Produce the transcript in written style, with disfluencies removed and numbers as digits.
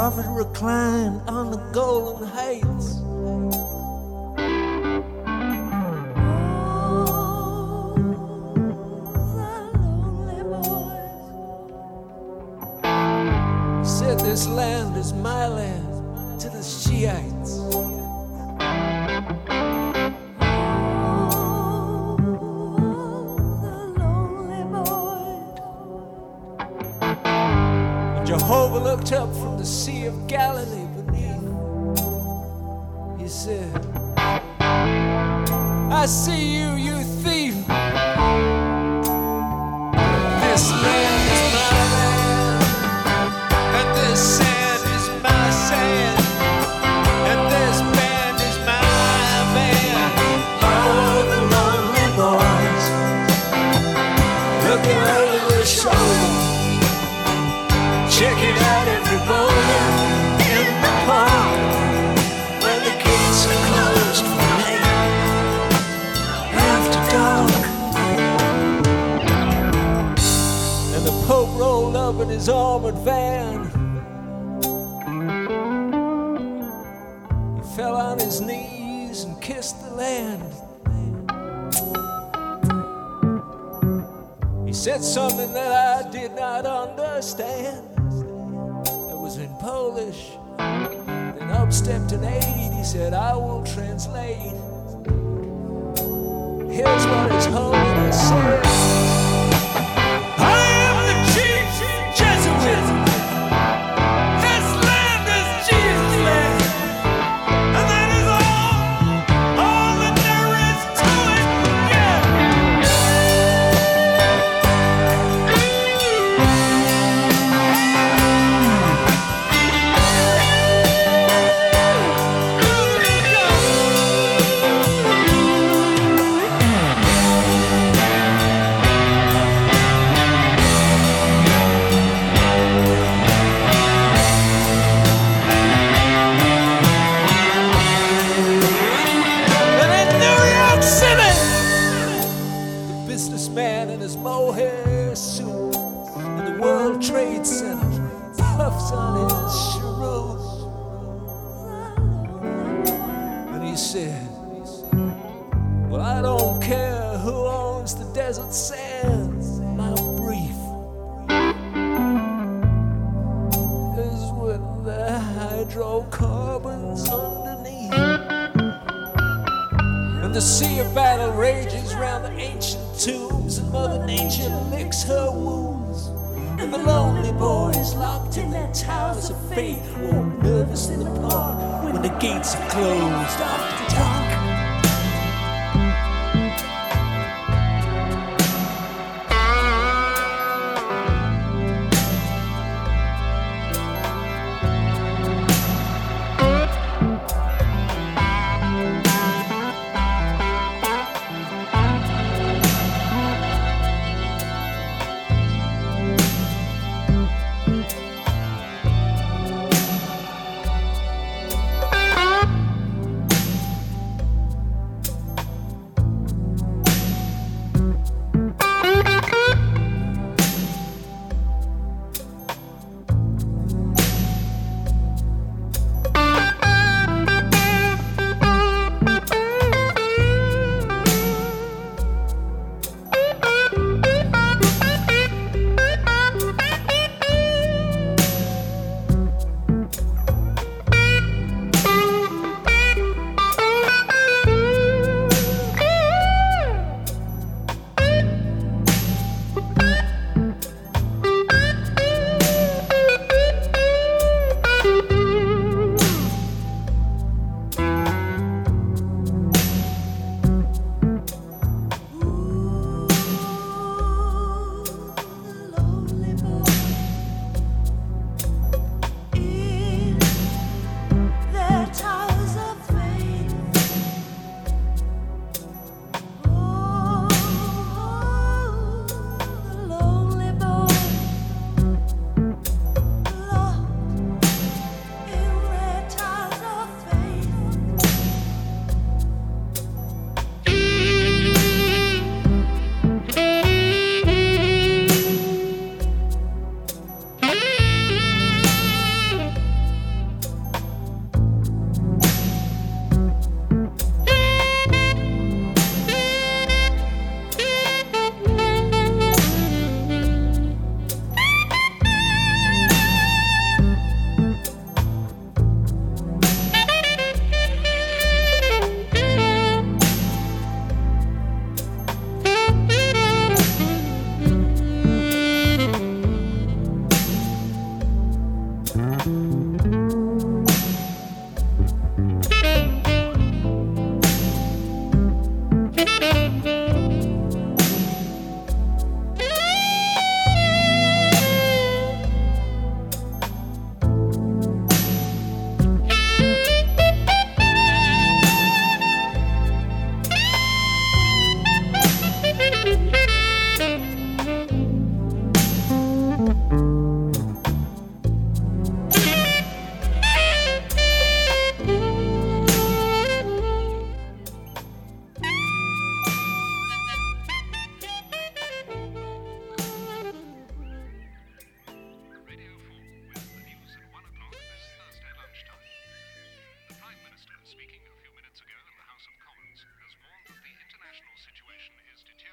prophet reclined on the golden heights. He said, this land is my land to the Shiites. Jehovah looked up from the Sea of Galilee beneath. He said, I see you, you thief. This land is my land, and this sand is my sand, and this band is my band. Oh, the lonely boys looking over their shoulder. Check it out, everybody, in the park, where the gates are closed for night, after dark. And the Pope rolled up in his armored van. He fell on his knees and kissed the land. He said something that I did not understand. In Polish, then up stepped an aide. He said, I will translate. Here's what his holiness said. I am the chief Jesuit. This land is Jesus' land, and that is all that there is to it. Businessman in his mohair suit in the World Trade Center puffs on his cheroot, and he said, well, I don't care who owns the desert sands. My brief is with the hydrocarbons underneath. And the sea of battle rages round the ancient tombs, and Mother Nature licks her wounds. And the lonely boys locked in their towers of faith walk nervously apart when the gates are closed after dark.